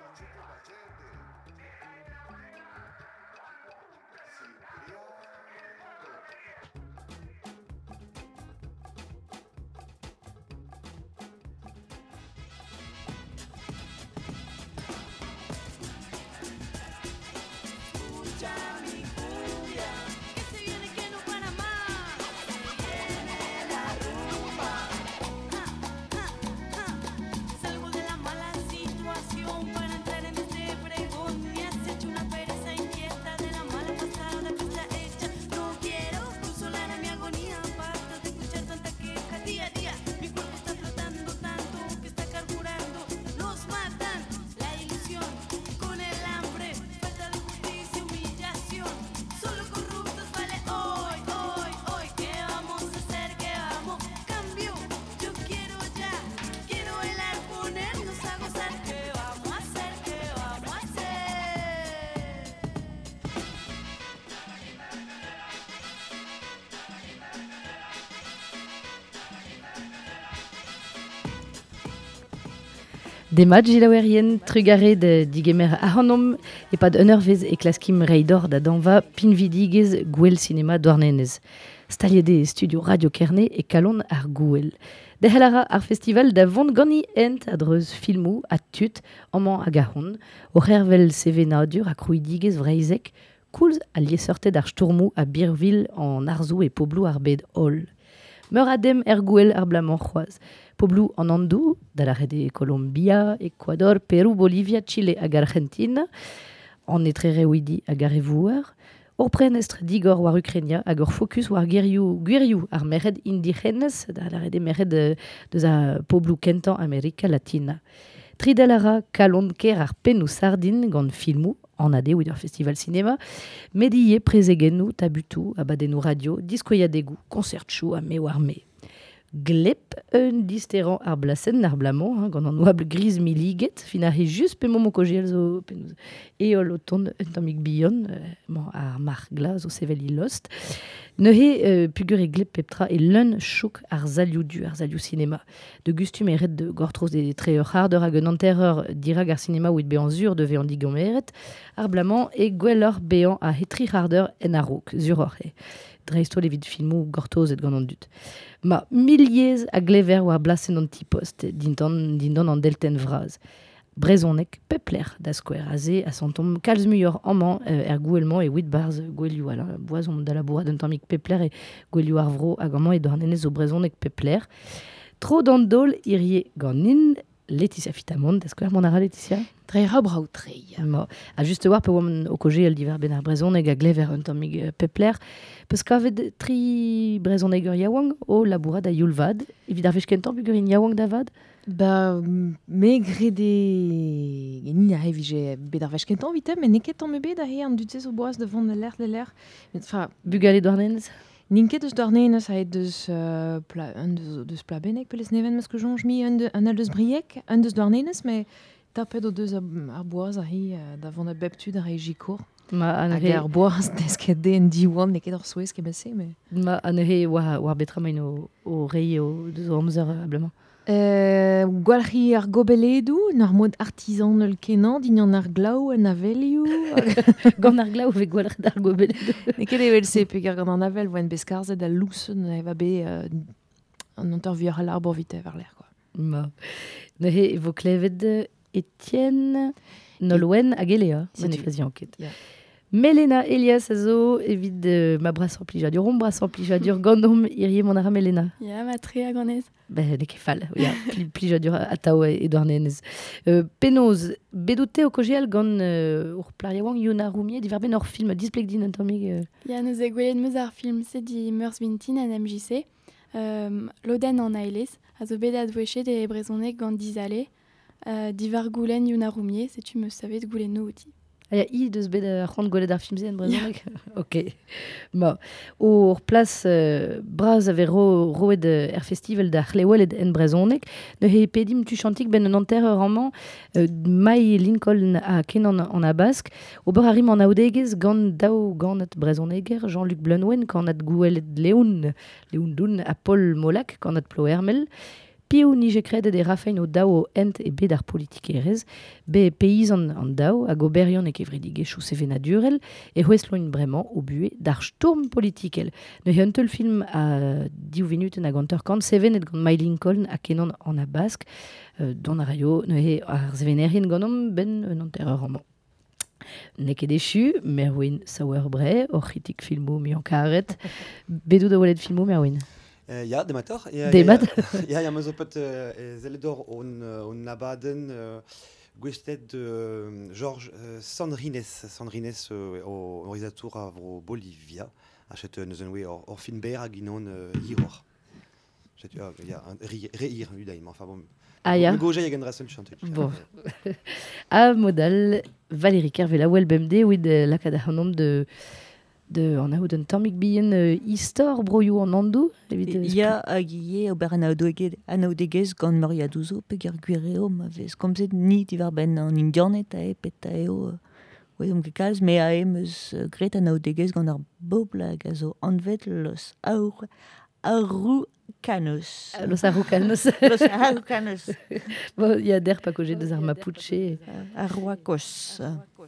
Demat gilaouerien trugaré de digemer ahonom e pad unervez e klaskim reidor da danva pinvidigez gwell cinéma douarnenez. Staliede studio Radio Kerne e kalon ar gwell. De helara ar festival da vont gani ent adreuz filmou a tut amman hag ahon, o hervel CV nadur a krouidigez vreizek, koulz a liesorted ar stourmou a Birville en Arzou e Poblou ar bed hol. Meur adem er gwell ar blamant c'hoaz. Poblou en Andou, da la rede Colombia, Ecuador, Peru, Bolivia, Chile hag Argentina, en etrere oidi hag arevouer, or prenestre digor war Ukrainia hag or focus war gwiriou ar mered indigenes, da la rede mered deus a Poblou kentan Amerika Latina. Tridalara kalon ker ar penou sardin gant filmou, en ade ou ur festival cinéma, medie prezegennou tabutou abadenou radio, diskoyadegou, concertchou a me war me. Glep un disteran ar blasen ar blamant, gant an oabl gris miliget, fin ar just pe momo kojiel zo penous eol o ton un tamik bion, ar mar gla zo sevel ilost. Neuhe pugur e glep peptra e leun chouk ar zaliou du, ar zaliou cinéma. De gustum eret de gortroz de treur harder hag un anterreur dirag ar cinéma ouit bean zur de vean digom eret, ar blamant e gwellor bean a hetri harder en arouk, zur orhe. Dreisto levid filmou gortoz et gant an dut. Ma miliez a glever war blasen an tipost, dindan an delten vraz. Brezonek pepler da skouer aze a santom kalz muior amman gwellman e 8 barz gwellioù ala boazon da labourat d'un tammik pepler e gwellioù ar vro hag amman e dornenez o brezonek pepler. Tro d'an dol irie gant nin Laetitia Fitamond, da skouer mon ara Laetitia? Tre rabrau trei. A juste war pe oam o koje el diver ben ar brezonek a glever un tammik pepler, peus kavet tri brezonek ur yaouang o labourat da youlvad, evit ar vech kentan bugur in yaouang da vad? Ba, me grede... Genin a hevije bet ar vech kentan vitem, men neket an me bet a he an dutez o boaz devant le ler. Bugale douarnenez? Ninket eus dornenez a deus deus plabenek pelez neven meus ke jonj mi un el deus briek, un deus dornenez, me tapet o deus ar boaz a he davant a beptud a jikour. Hag ar boaz desket de en diwan neket ar souez ket bese, me... Ma an ehe war betra main o rei o deus o amzer ablement. Gwalri ar gobeledou, nar mod artisan ul kenan, dignan ar glaou en avelioù. Gant ar glaou ve gwalret ar gobeledou. Neket evel se pegar gant an avel voen beskarzet a lousen eva be an interviewer al arbor vite var l'air. Ma. Nehe vo klevet Etienne Nolwenn hag Elea. Manifezion ket. Melena Elias a zo evit ma bras amplijadur, rom bras amplijadur gandom irie mon ara Melena. Ya, ma tre a ganez. Ne ket fall, ya, plijadur atao e douarnenez. Penoz, bedoute o kojial gant ur plariaouang Yona Roumier, diver ben ur film displek din an tammig... Ya, neus e gwelet meus ar film se di Meurs Vintin an MJC. Loden an ailez, a zo bet advouechet e brezonek gant dizale. Divar goulen Yona Roumier, setu meus savet goulen no outi. Aya i deus bet ar c'hant gwelet ar filmze en brezonek? Ok. Ma, ur plas braz a ver roet er festival da c'hlewelet en brezonek, neuhe pedim tu chantik ben un anterreur amman mai Lincoln a kenan an abask, ober a rim an aodegez gant dao gant brezoneger Jean-Luc Blunwen gant at gwelet leoun doun a Paul Molac gant at plo hermel, piou nije kredet e rafein o dao o ent e bet ar politikerez, be paysan an dao a goberion e kevridige chou sevena durel e c'hwesloin bremañ o bue d'ar storm politikel. Ne huntel film a 10 minuten a ganteur kant seven et gant Mai Lincoln a kenan an a bask, don a raio ne he ar zevenerien ganom ben un anterreur an. Nek edechu, merwin sauer bre, o critic filmo mi an karet, bedou da walet filmo merwin. Ja, demator. Demat? Ja, maar zo pet zeledor on nabaden gwestet Georges Sandrines o realizator avro Bolivia. Achet neuzenwe or film ber hag inon hiror. Ja, reir udaim, enfin bon. Ah ya. Goja ya generación chante. Bon. A modal Valérie Kervela welbemde with la kada hanom de an aout un tammik bien istor broioù an andou. Ya agie ober an aoudegez gant moriadouzo pe ger gwireo ma vez komzet ni divar ben an indianet a pet a eo oedom ket kalz me a emeus gret an aoudegez gant ar boblag a zo anvet los arrucanos. Los arrucanos. Los arrucanos. Bon, ya der pa kojet deus ar mapuche. Arruacos.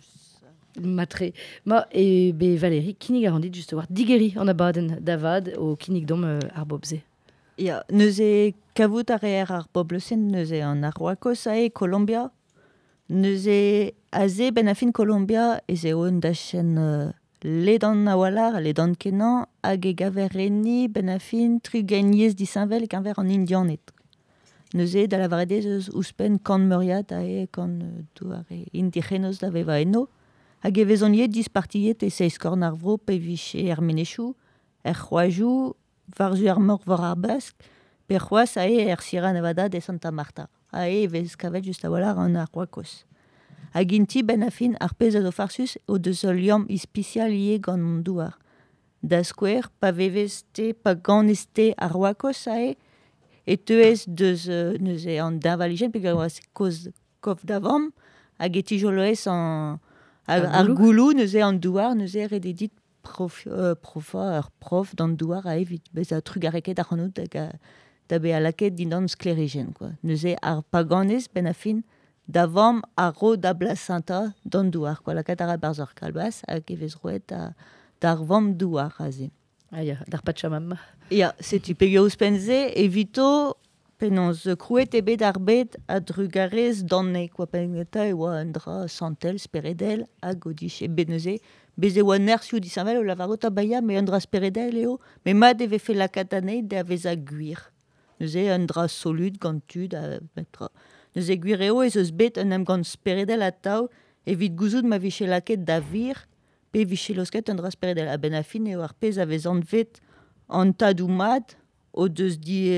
Matre. Ma e be Valérie kinig a randit just war digeri an abaden davad o kinig dom ar bobze. Ya, neuze kavout a reer ar boblesen, neuze an Arhuacos a Colombia. Neuze aze ben a fin Colombia ez eo un da chen ledan a walar, ledan kenan, hag e gavereni ben a fin trugeniez disanvel ek anver an indianet. Neuze da la varedez eus ouspen kan muriat a kan douare indigenos da veva eno. Hag e vezoniet dispartiet e seiz korn ar vro pe viche er menechou, er c'hoajou, varzu ar mor vor ar bask, pe c'hoaz a er Sierra Nevada de Santa Marta. A vez kavet just a walar an ar c'hoakos. Hag inti ben a fin ar pez a zo farsus o deus ol liam ispicial ie gant mont douar. Da skouer pa veveste, pa gant este ar c'hoakos a et teuez deus neuze an davaligen, pe gant koz kof davam, hag e tijoloez an ar goulou neuze an douar, neuze rededit prof d'an douar a evit bez a trugareket ar c'hanout da be a laket din an sklerigen. Neuze ar paganez ben a fin davam a ro da blasanta d'an douar. Laket ar barzor kalbas hag evez roet d'ar vam douar a ze. Ah ya, d'ar pachamama. Ya, setu pegio ouspenze evito penons krouet ebet ar bet a drugarez danne, pengeta e oa un dra santel, speredel, hag o diche beneuze, bez e oa nersiou disanvel o lavarot a baya, me un dra speredel eo, me mad eve fe la katanei de avez a guir. Neuze un dra solud gantud a metra. Neuze guir eo ez eus bet un am gant speredel a tau, evit gouzout ma viche laket da vir, pe viche losket un dra speredel. A ben a fin eo ar pez avez an vet an tadou mad, o deus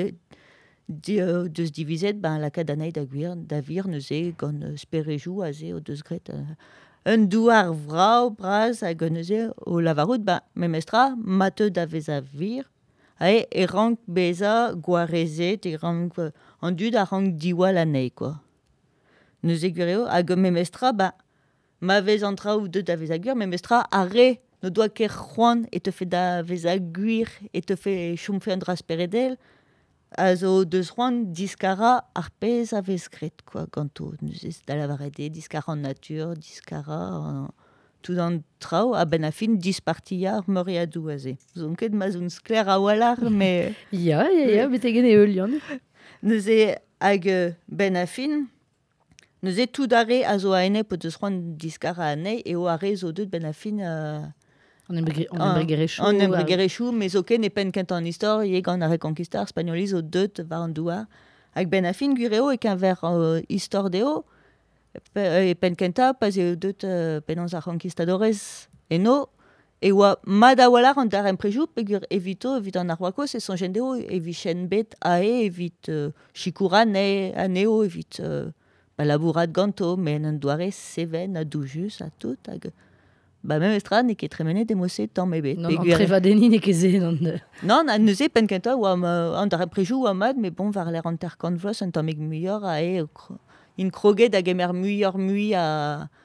deus divizet la kadanei da vir neuze gant sperejou a ze o deus gret un douar vrao braz hag neuze o lavarot memestra mateu da vez a vir e rank beza gwarezet e rank an dud a rank diwal anei neuze gwireo hag memestra ma vez an traoù deud da vez a gwir memestra a re no doa ker c'hoant et te fe da vez a gwir et te fe chomfe un dra speredel a zo deus c'hoant diskara ar pez a vez gret, ganto neus da la varede, diskara an natur, diskara tout an trao, a ben a fin dispartia ar moriadou a ze. Zon ket ma zoun skler a walar, me... Ya, bet egen e eulion. Neuze hag ben a fin, neuze tout dare a zo a ene po deus c'hoant diskara a nei, e o are zo deud ben a fin... An embregerechou. An embregerechou, mais ok, ne pen kent an istor, ye gant a rekonkistar spanioliz o deut var an douar. Hag ben a fin gwireo e ken ver istor deo, e pen kenta, pas eo deut penans ar conquistadores eno, e oa mad a walar an dar emprejou, pe gwir evito, evit an Arhuacos, e son jen deo, evit chen bet a evit chikoura a neo, evit labourat ganto, men an douare seven a doujus a tout, hag... même estra ne ket tremene demose tamm ebet. Non, an trevadeni ne keze. Non, an neuze pen kenta oa an dar prejou oa mad, mais bon, var l'er an terkant vlos, an tammig muior a in kroget hag emer muior mui a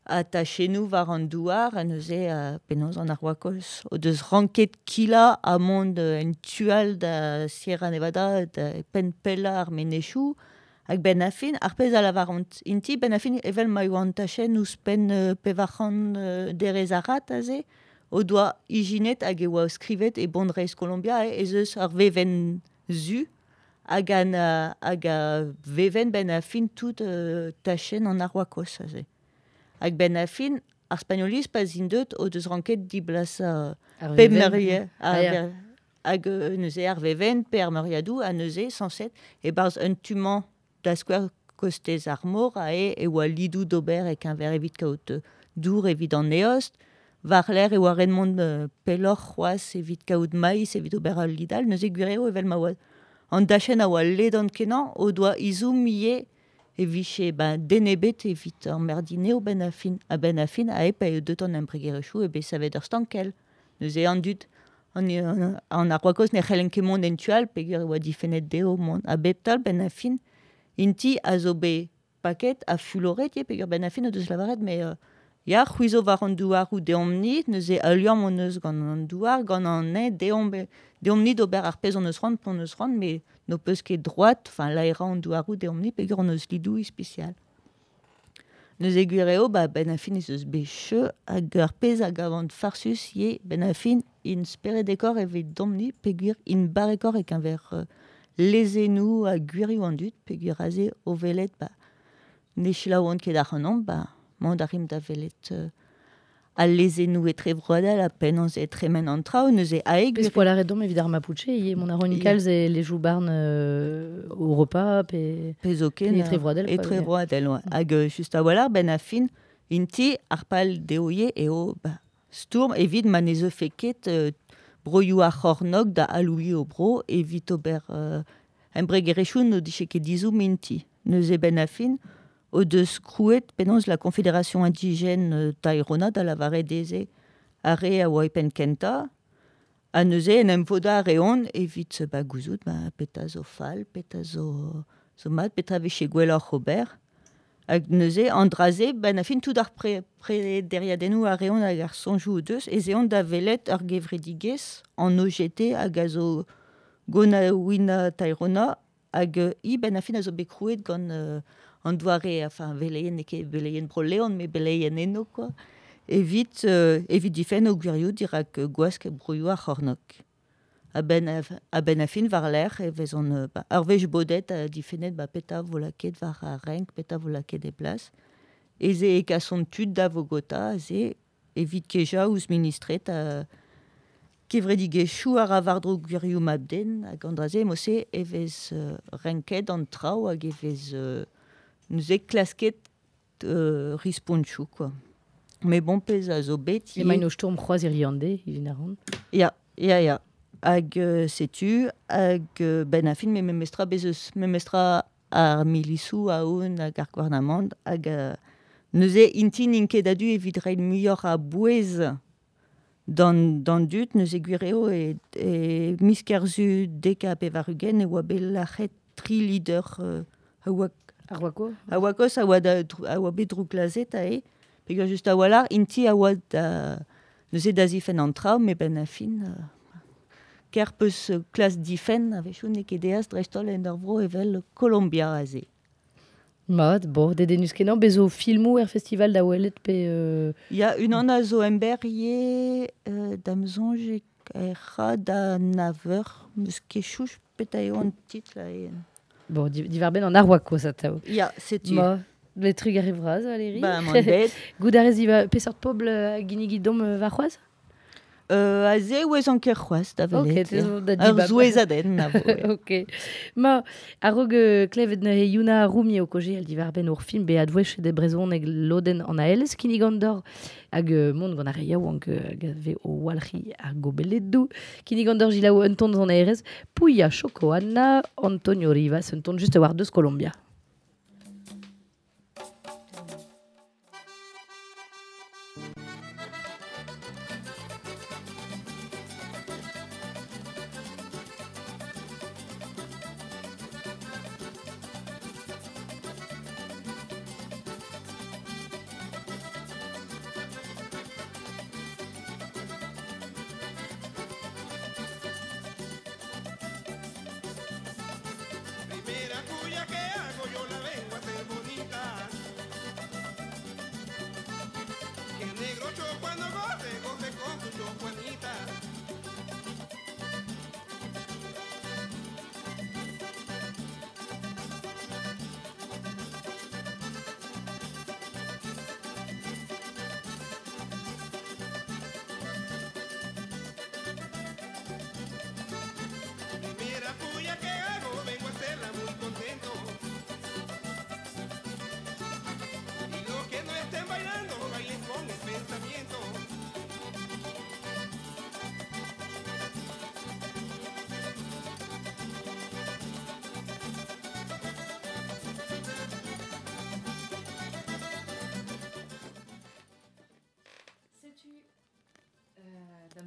attachez-nous var an douar, neuze penaos an arwakos. O deus ranket kila a mont en tual da Sierra Nevada, da pen pella ar menechou, hag ben afin, ar pez a lavarant. Inti ben afin evel ma oan tachen ouz pen pevachan derez arat aze, o doa ijinet hag e oa skrivet e bondreiz Colombia, ez eus ar veven zu, hag a veven ben afin tout tachen an arwakos aze. Hag ben afin, ar spagnoliz pas indeut o deus ranket diblas pe merie, hag neuze ar veven pe ar meriadou a neuze sanset, e barz un tuman da skouer kostez ar mor a e oa lidou d'ober ek un ver evit kaout dour evit an neost, var l'air e oa renmont pelor c'hoaz evit kaout maïs evit ober al lidal, neuze gwireo evel ma oa an dachen a oa ledon kenan o doa izoum ie e viche denebet evit an merdine o ben afin. A ben afin a pa e deut an embregerechou e be savet ur stankel. Neuze an dud an arwakos ne c'hellen ket mont en tual pegur e oa difennet deo mont. A betal ben afin inti a zo be paket a fuloret pegur ben afin o deus lavaret, me ya c'hwizo var an douar ou deomnit, neuze a liam on eus gant an douar, gant an ne deomnit ober ar pez on eus rand pon eus rand, me no peus ket droat, laera an douar ou deomnit pegur on eus lidou spécial. Neuze gwireo ben afin ez eus becheu hag ar pez hag avant farsus ye ben afin in spere dekor evit domnit pegur in barekor ek un ver lezenou a gwirioù an dud pegur aze o velet ne chila oant ket ar an mont a rim da velet a lezenou etre vroadel a pen an zet tremen an trao neuze a e Pez poal arret dom evit ar Mapuche, ie mon aronikalz e lejou barn o repas pez oken etre vroadel. Etre vroadel, hag just a walar ben afin inti ar pal deoie eo stourm evit ma ne zo feket broioù a c'hornog da aloui o bro evit ober embregerechou no diche ket dizoum inti. Neuze ben afin o deus krouet penons la Confédération indigène Tairona da lavaret deze are a oa pen kenta a neuze en emvoda a reon evit gouzout peta zo fal, peta zo mat, peta veche gwellor c'ober. Hag neuze an draze ben afin tout ar pre deriadennou a reon hag ar sonjou o deus ez eon da velet ar gevredigez an OGT hag a zo gona ouina Tairona hag i ben afin a zo bekrouet gant an doare, veleien eke beleien bro leon, me beleien eno, quoi. Evit difen o gwirioù dirak gwask broioù a c'hornog. A ben afin var l'air, e vezon ar vech bodet a difennet peta volaket var a renk, peta volaket e plas. Eze e kason tud da vogota, ze evit keja ouz ministret a kevredigechou ar avardro gwirioù mabden, hag andraze mose evez renket an trao hag evez neuze klasket risponchou, quoi. Mais bon, pez a zo bet... E maen o storm c'hoaz iriande, ivin ar an. Ya. Hag setu, hag ben afin, me memestra bezeus, memestra ar milissou a oun hag ar gouarnamant, hag neuze inti ninket adu evit reil muioc'h a bouez dan dut, neuze gwireo e miskerzu deka pe varugen e oa belachet tri lider Arwakos a oa bet drouklazet a pegur just a walar inti a oa neuze da zifen an trao, me ben afin ker peus klas difen a vechou ne ket deas drestol en ur vro evel Colombia a ze. Dedenus kenan bezo filmou festival da welet pe... Ya, unan a zo ember ye damzonj era da naveur, meus kechouch peta eo an tit la divar ben an Arwakos a tao. Ya, setu. Le trug arrivraz, Valérie. Man bet. Goudarez diva pesort pobl ginigid dom va c'hoaz? A ze ouez an ker c'hoaz da velet. Ar zouez aden. Ok. A rog klevet ne Yuna Roumie o koje al divar ben ur film be adwech de brezon eg loden an aelez kinigandor hag mont gant ar yaou hag ve o walc'hi ar gobeledou kinigandor jilaou un ton zan aerez Pouya Choco Anna Antonio Rivas un ton juste war deus Colombia.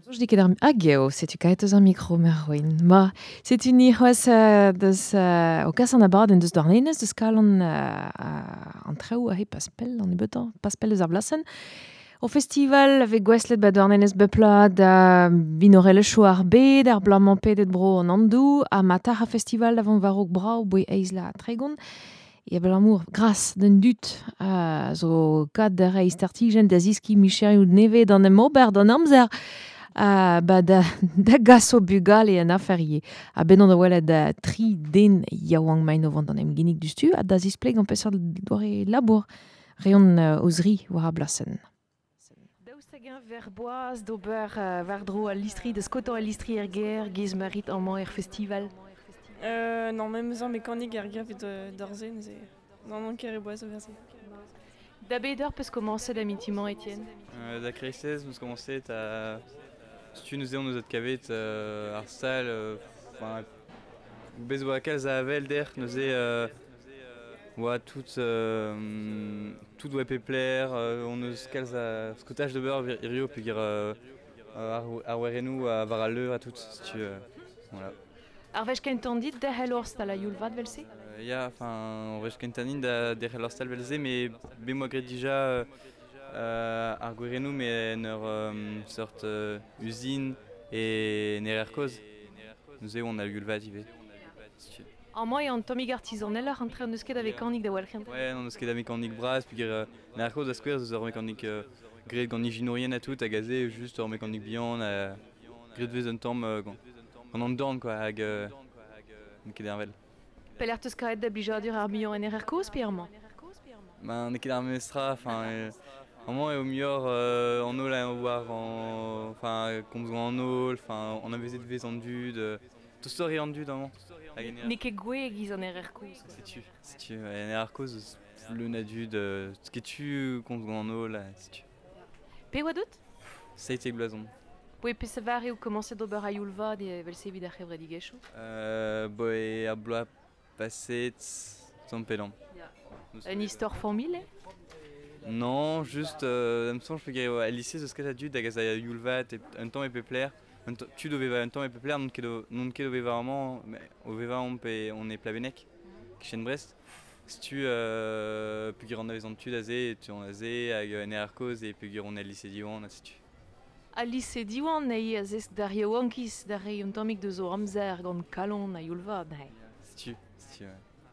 Je dis que ageo, c'est tu kaites un micro merwin. Ma, c'est une ihos au cas en abad en dus dornenes, dus kalon en treu a paspel, on est beton, paspel des arblassen. Au festival avec Gweslet ba dornenes bepla da vinorelle choar B, der blamant pedet bro en andou, a mataha festival avant varok brau boi eisla tregon. Et ben l'amour, grâce d'un dut, zo kad der eistartigen da ziski michel ou neve dans un mober dans amzer. Da gaso bugal e an aferie. A ben an da welet da tri den yaouang main o vant an em genig du stu, a da zispleg an pesar doare labour reon ozri war a blasen. Daoustagin verboaz d'ober vardro a listri, de skoto a listri ger giz marit an man festival. Non, même ça, mécanique, il y a d'orzen, non, qui est bois au verset. D'abord, peut commencer l'amitimement, Étienne. Da Christès, nous commencer à. Si tu nous nous autres cavettes, Arstal, enfin, besoin à quels avel d'air, nous ouais, tout doit plaire, on nous quels à scoutage de beurre, Rio, puis dire à Werenu, à Varaleur, à tout, si tu voilà. Arvech kentandit da helorst à la Yulvad velse? Enfin, on reste kentanin da helorst velse, mais moi déjà. Ar gourenou mais une sorte usine et nererkoz. Nous on a eu le vadivé. En moi en Tommy artisanel en train de skier avec mécanique de Walken. Ouais, on skier avec mécanique brasse puis nererkoz à square de mécanique gré gani ginorienne à tout à gazé juste en mécanique bian gré de vezon tom quand on donne quoi avec Nikédervel. Pelertes kaet d'obligadur armion et nererkoz pierrement. Ben Nikédermestra enfin Vraiment, au mieux, en eau, là, enfin, comme en eau, enfin, on avait des en dude, tout ça est en dude, vraiment. Nike gwe giz en ererkoz. C'est tu, en ererkoz, le nadude, ce que tu comme en eau, là, c'est tu. Pe what d'autre? Ça a été blason. Oui, puis ça va, ou commencer d'ober à Yulva, de velse vid arrevre digesho. Boy, à blois, passer, sans pélant. Une histoire formule? Non, juste, me semble que à lycée, ce que tu as dû, d'agaza Yulvat, un temps et peuplaire. Tu devais un temps et peuplaire, non que devait vraiment, mais au Veva on est Plavenec, qui est Brest. Si tu, puis on avait en tu d'azé, tu en azé, avec un ercos et puis on est lycée d'Iwan, si tu. À lycée d'Iwan, il y a des derrière Wankis, derrière un tomique de zo Ramzer, gon Calon, à Yulvat, Si tu, ouais.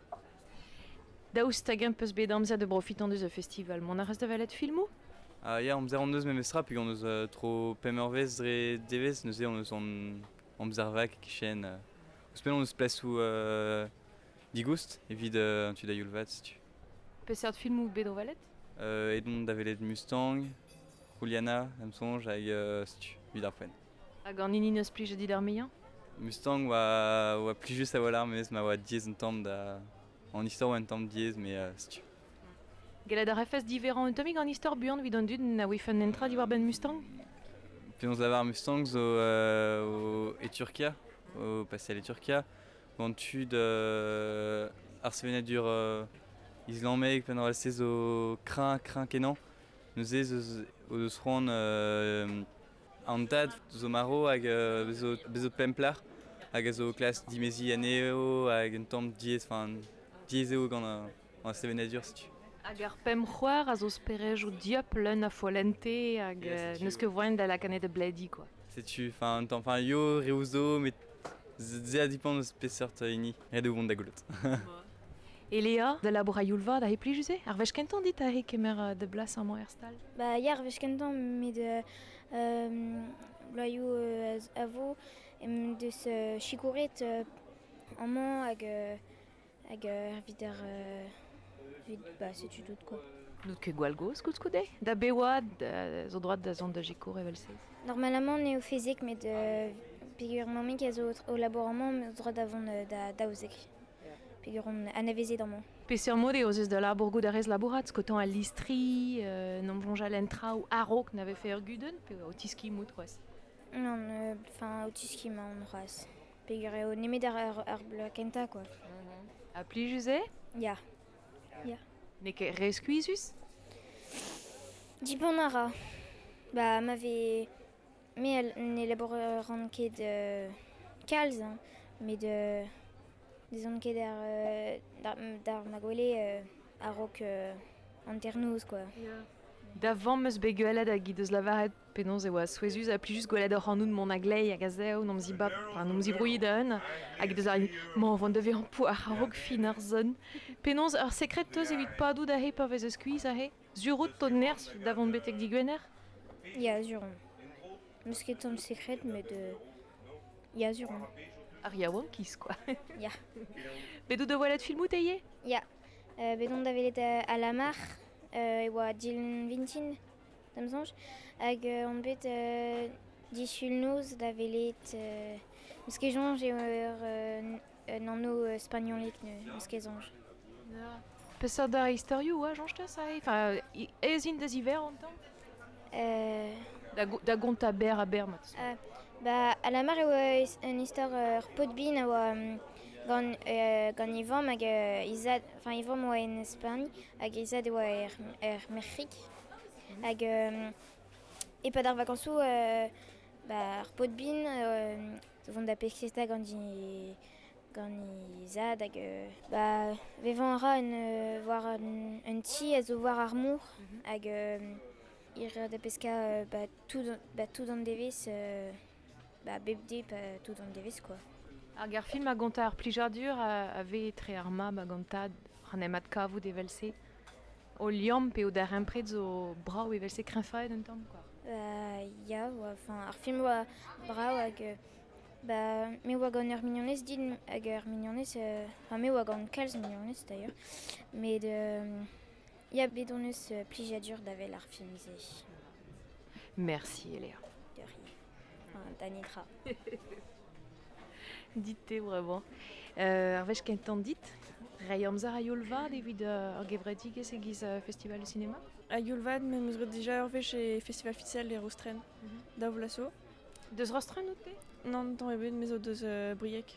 Daoustagin peut se bédamzer de profitant de ce festival. Mon arrest de valet filmou? Ja, on faisait en deux même extra, puis on nous trop pemervez et deves, nous on observait qui chaîne. On se place où Digoust, et vide tu d'Ayulvat, si tu. Peut-être filmou bédo valet? Et donc d'avalet Mustang, Juliana, Amsonge, avec si tu, vide Arfen. A Gornini ne se plie jeudi d'Arméen? Mustang ou plus juste à voler, mais ma voix dièse en temps en histoire ou en temps dièse, mais si tu. Galad ar efes différent automik en histoire buant vid an dud na wifen entra diwar ben Mustang? Puis on avait Mustang au Turquia, au passé à Turquia, quand tu de Arsevenadur islamé, quand on restait au crin kenan, nous étions au front en date au Maro avec beso pemplar, avec au classe d'Imesi aneo, avec un temps dieseo quand on Arsevenadur si tu. Agar pem c'hoar a zo sperej o diop l'un a foalente hag neus ket voen da la kanet de bledi quoi. C'est tu, enfin yo reuzo mais zia dipend de spessort ini red o vont da goulot. Et Léa de la Borayoulva da hepli juse ar vech kentan dit a he kemer de blas an herstal. Bah hier vech kentan met de loyou avo de ce chikouret en man hag vider bah c'est tu doute quoi. Nous que gwalgo skoude da bewad zo droit da zon da jikour evelse. Normalement on est au physique mais de figure mamie qui au laboratoire mais droit d'avant da ozek. Figure on anavésé dans mon. Pesser mode aux de la bourgou da rez laborat skotan à listri non vonja lentra ou arok n'avait fait erguden pe autiski moutwes. Non enfin autiski ma on ras. Figure au neme da arbla kenta quoi. Appli juse? Ja. Neke rescuisus? Diponara. Bah m'avait mais ne laboreran ket kalz, hein, mais disons ket dar magole a rok anternoz, quoi. D'avant meus beguelet a gideus lavaret penons e oa souezus a plijus gwelet ur c'hannoù de mon aglei a gazeo nomzi bab, nomzi brouillet da un, a gideus ar man vant deve an poar a rog fin ar zon. Penons ur sekret teus evit padou da he pa vez eus skuiz a he, zurut to nerz davant betek digwener. Ya, zuron. Meus ket ton sekret, met ya, zuron. Ar yaouankiz, quoi. Ya. Bedou de welet filmout eie? Ya. Bedon da velet a la mar, e oa Dylan Vintin, damzanj, hag on bet disul noz da velet meus ket jonj an anno spagnolet meus ket zonj. Peseurt da historiou, oa, jonj teus a he? Enfin, ezin da ziver an tamm? Da gont a ber mat. Ba, a la mar e oa an istor podbin a oa gant Ivam hag izad, enfin Ivam oa en Espagne hag izad e oa Merc'hik hag epad ar vakañsoù ar podbin vont da pesketa gant izad hag vevan a ra war un ti a zo war ar mour hag ir da peska tout an devez bebde tout an devez, quoi. Hag ar film a gant ar plijardur a ve tre ar mab a gantad an emat kavout evelse. O liam pe o da rempred zo brao evelse kreñfaet un tamm, quoi. Ya, ar film oa brao hag me oa gant ur mignonez din hag ur mignonez, me oa gant kalz mignonez d'ailleurs, met ya bedon eus plijadur da vel ar film ze. Merci, Eléa. De rien. Da nitra. Dit-te, vraiment. Ar vech kentan dit, rei amzer a yolvad evit ar gevredik ez egiz festival de cinéma? A Yulvad, mais meus ret déjà ur vech e festival fitial e Rostren, da vlaso. Deus rostren out pe? Non, tant ebet, mais o deus Briek,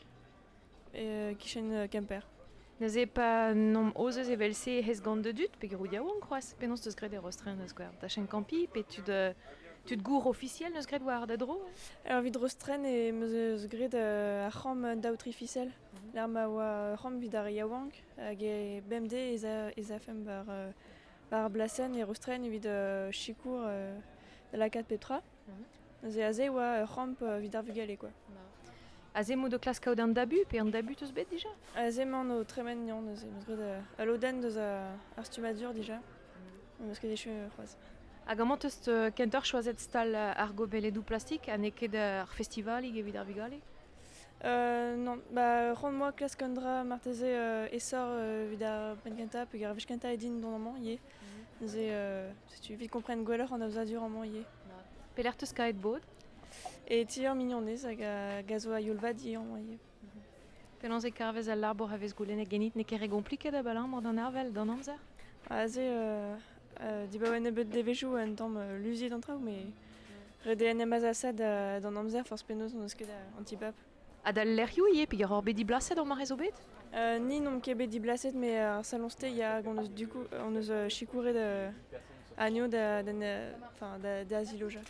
kichen Kemper. Neus e pa nom ozez evelse hez gant de dut, pe gerou yaouan kroaz, penons deus gret e rostren eus gwar. Da chen kampi, pe tud gour officiel neus gret war da dro? Alors vid Rostren e meus gret a c'ham daoutrificel. L'ar ma oa c'ham vid ar yaouank, hag e BMD ez a fem bar blasen e Rostren evit chikour da la 4 petra. Neus e aze oa c'ham vid ar vugale, quoi. Aze mo de klas kaout an dabu, pe an dabu teus bet dija? Aze man o tremen nian, neus e meus gret a loden deus ar stumadur dija. Meus ket echu c'hoaz. Hag amant eus kentor choazet stal ar gobeledou plastik, an eket ar festivalig evit ar vugale? Non, ron moa klas kandra marteze essor vid ar penkenta, pe ar vechkenta edin don amant ye. Neus setu vit kompren gwelleur an aozadur amant ye. Pelec'h teus kaet bod? Et tir mignonez hag a gazo a yolvad ye amant ye. Penons e karvez al arbor a vez goulennet genit ne kere gompliket a balan mord an arvel d'an amzer? Aze dibaoen ebet devejou en tamm luziet an traoù, mais rede en emaz asad d'an amzer force penaos an eus ket an tibab. Ha da lerioù ie, pe ur bedi blaset an marez o bet? Ni n'om ket bet di blaset, mais ar salonste ya gant eus dukou an eus chikouret agno da asiloja.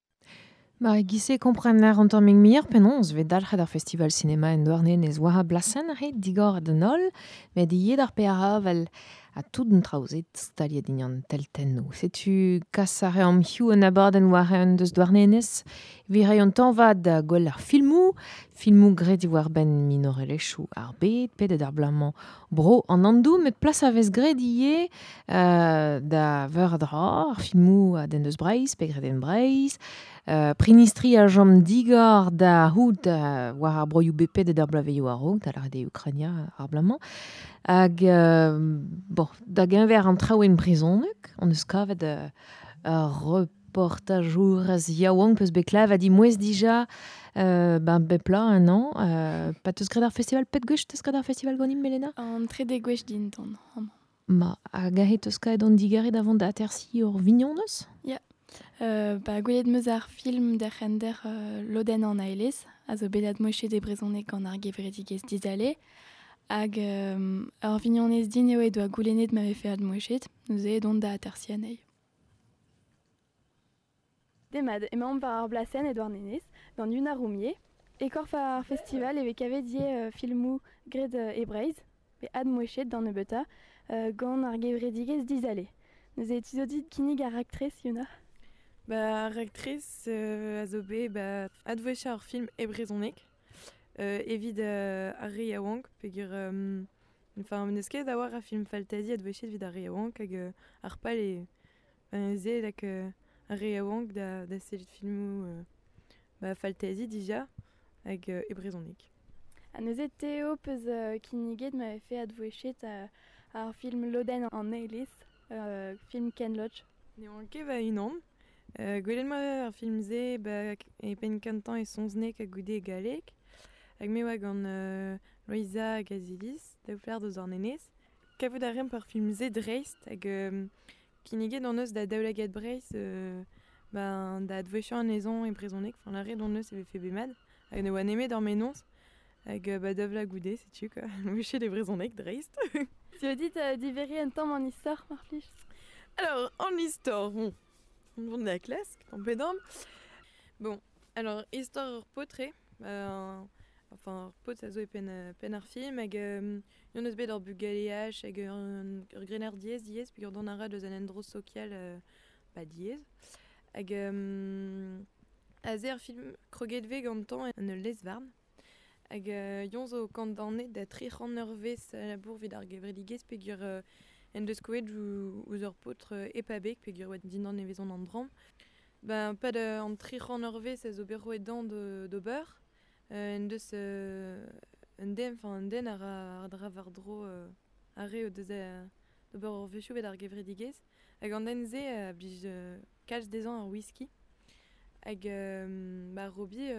Gise komprener an tamm mir penons ve dalc'het ar festival cinéma en douarnen ez war a blasen re digor den ol, met yed ar pe aravel a tout un traouzet staliet dignan tel tenno. Setu kas ar ream hiou an abarden war an deus douarnenez, vire an tanvad da gol ar filmou gret war ben minorelechou ar bet, pedet ar blamant bro an andou, met plas a vez gret ie da veur dra, ar filmou a den deus breiz, pe gret en breiz, prinistri a jom digor da hout war ar broioù bepet ed ar blaveioù a rog, da l'arde Ukrania ar blamant, hag da genver an traoù en brezhoneg, an eus kavet reportajour az yaouank peus beklav a di mouez dija bepla un an, pa teus gret ar festival pet gwech teus gret ar festival ganim, Melena? An tre de gwech din ton. Hag a he teus kavet an digaret avant da atersi ur vignon eus? Ya. Gwelet meus ar film da c'hender loden an aelez, a zo bet moche de brezhoneg gant ar gevredik ez dizale, hag ar vignonez din eo e doa goulennet ma vefe ad mochet, neus e don da atersi anei. Demad, emañ war blasen e Douarnenez, gant Yuna Roumier, e korf ar festival e kavet die filmou gred e Breiz, pe ad mouechet d'an e beta, gant ar gevredigez dizale. Neus e tuzodit kinnig ar actrice, Yuna? Ar actrice a zo bet advoecha ar film e brezonek. Evit ar Ria Wang, peogwir neus ket a war ar film faltazi advoechet vid ar Ria Wang, hag ar pal ze lak ar Ria Wang da selet filmou faltazi dija hag e brezonek. A neus e teo peus kinniget ma fe advoechet ar film Loden an Eilis, film Ken Loach. Ne oan ket va unan. Gwelet ma ar film ze e pen kantan e sonznek a goude e galek. Hag me oa gant Loiza hag Azilis, da plar deus ar nenez. Kavout a rem par film ze dreist hag kinniget an eus da daoulaget Breiz da advoecha an ezon e brezonek. La red an eus e fe bemad. Hag ne oa nemet ar menons. Hag dav la goude, setu quoi. Advoechet e brezonek dreist. Si vous dites diveri un temps en histoire, Marflich? Alors, en histoire, bon, on est la classe, en pédam. Bon, alors, histoire ur potre, enfin, ur pot, ça zo e pen ar film, hag yon eus bet ur bugaleach, hag ur grener diez, puis ur don a ra deus an endro social, diez. Hag a ze ar film kroget ve gantan an ul lesvarn. Hag yon zo kant danet da trec'han eurvezh labour vid ar gevredigez peogwir en deus koet ouz ur potre epabek peogwir oa dinan e vezon an dram. Pad an trec'han eurvezh a zo bet roet dan d'ober. En deus un den ar dra var dro are o deus d'ober ur vechou vet ar gevredigez. Hag an den ze a blij kalz dezan ar whisky. Hag robi...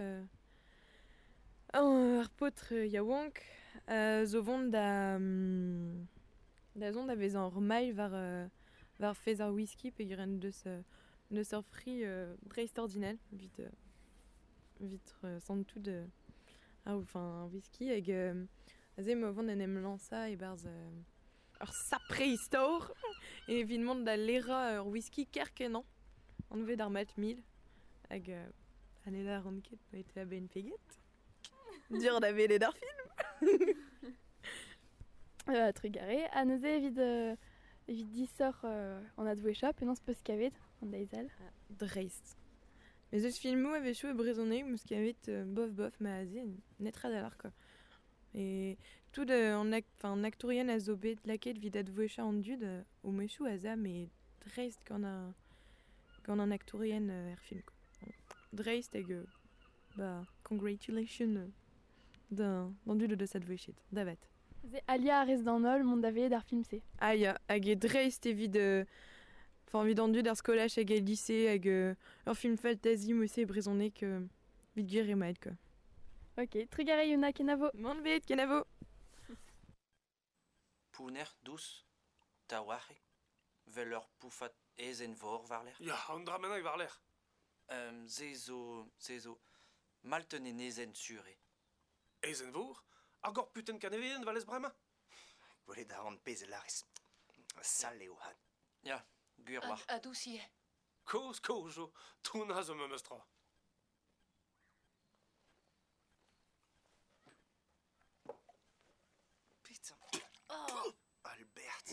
ar potre yaouank zo vont da zont da vezan ur mail var fez ar whisky peogwir en deus ur fri dreist ordinel vit santout ar whisky hag a ze mo vont en em lansa e barz ur sapre istor e vidmont da lera ur whisky kerkenan an vet ar mat mil hag anela ran ket pa ete a ben peget. Dur da velet ar film. Trugare, a neuze evit disor an advoecha, penans peus kavet an daizal. Dreist. Mais eus filmou a vechou e brezonek, meus kavet bof ma a ze netra d'alar quoi. Et tout an aktourien a zo bet laket vid advoecha an dud o mechou a za, mais dreist gant an aktourien er film quoi. Dreist hag congratulations d'un dud deus advoechet, davat. Ze alia a rez d'an ol mont da velet ar film se. Aia, hag e dreist evit vid an dud ar skolach hag e lycée hag ur film faltazi mousse e brezonek vid gwir e maed quoi. Ok, trugare Yuna kenavo. Mont bet kenavo. Pouner dous, taouarek, vel ur poufat ezen vor var l'er. Ya, an dramenak var l'er. Zezo, malten e nezen sure. Ezen vor? Ar gor puten kaneveien valez brema? Gwelet a an pez lares. Sal eo hat. Ya, gwir war. A douci e. Koz jo, touna zo memes tra. Putain. Oh. Albert.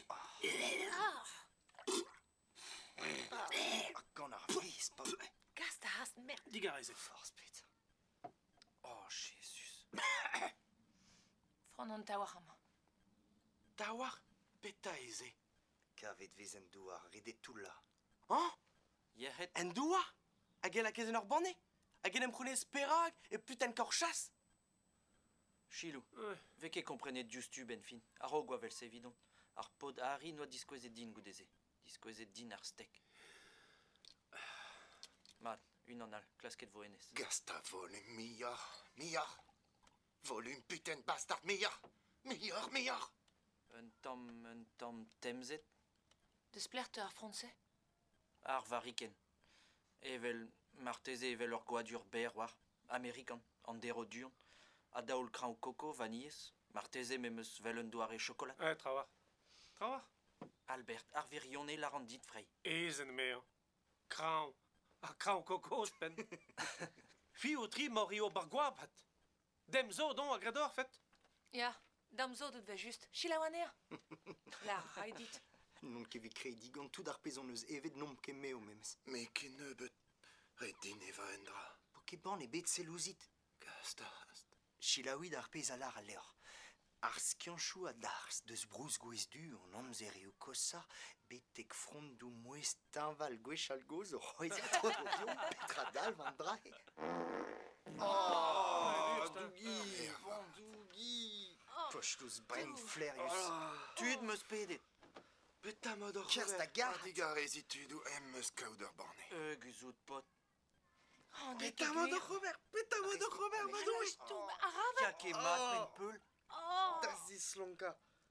Gant ar viz, pa. Gast a hast mer. Digarez e. Force, putain. Oh, Jesus. Fron an tawar am. Tawar, peta eze. Kavet vez en doua, redet tout la. Hein? Yerret. En doua? Hag el a kezen ur banne? Hag el em prune sperag e putain kor chas? Chilou, Ouais. veke komprenet justu ben fin. Ar o gwavel se vidon. Ar pod ari noa diskoezet din goudeze. Diskoezet din ar stek. Mat, un an al, klasket vo enez. Gasta volum miar. Volum putain bastard miar. Miar. Un tam temzet. Deus plerte ar franse. Ar variken. Evel marteze evel ur gwadur ber war. Amerikan, an dero duon. A daoul krav koko, vanillez. Marteze memeus vel un doare chokolat. Trawar. Albert, ar virionne la randit frey. Ezen meo. Krav. A krav kokos, ben. Fi o tri Mario Bargoab hat. Dem zo don a grador fet. Ja, dam zo dat we just. Chilawaner. La, hai dit. Non ket vez kredi gant tout ar pezonneus evet nom ket meo memes. Me ket nebeut redin eva endra. Po ket ban e bet selouzit. Gasta. Chilaouid ar pez a lar a leur. Ar skianchou a dars deus brous gwez du on amzer eo kosa betek front du mouez tinval gwechal goz o c'hoez a trododion petra dal van dra. Dougi. Dougi. Pochtouz brain flairius. Tud meus pedet. Beta mod ar Kerst a gar. Digar ezitud ou meus kaout ur borne. Guzout pot. Beta mod ar Robert, madouez. Ya ket mat pen peul. Das slonka.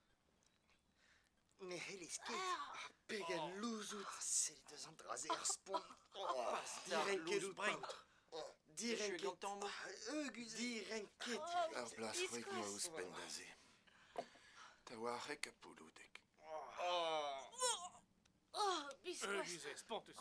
Ne helez ket. Pegen louzout. Sel deus an draz er spon. Diren ket out Diren Diren ket. ket. Diren ket. Ar blas c'hoik ma ouz pendaze. Ta oarek a pouloudek. Guzez, spontus.